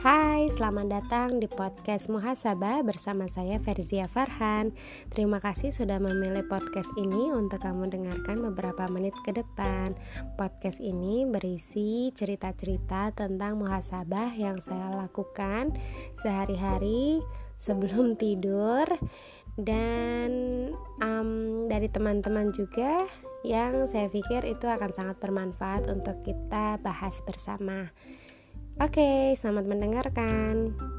Hai, selamat datang di podcast Muhasabah bersama saya Ferzia Farhan. Terima kasih sudah memilih podcast ini untuk kamu dengarkan beberapa menit ke depan. Podcast ini berisi cerita-cerita tentang muhasabah yang saya lakukan sehari-hari sebelum tidur dan dari teman-teman juga yang saya pikir itu akan sangat bermanfaat untuk kita bahas bersama. Oke, selamat mendengarkan.